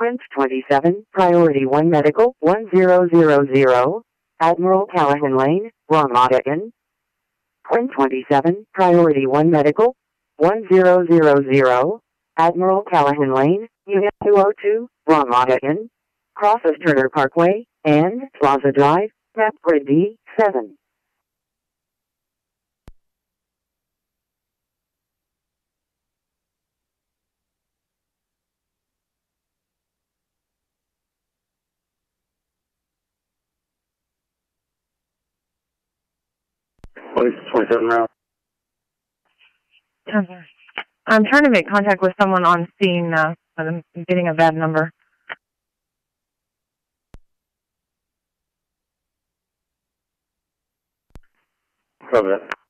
Quint 27, Priority 1 Medical, 1000, Admiral Callahan Lane, Ramada Inn. Quint 27, Priority 1 Medical, 1000, Admiral Callahan Lane, Unit 202, Ramada Inn. Crosses Turner Parkway, and Plaza Drive, Map Grid D7. Police 27 route. I'm trying to make contact with someone on scene, but I'm getting a bad number. Copy that.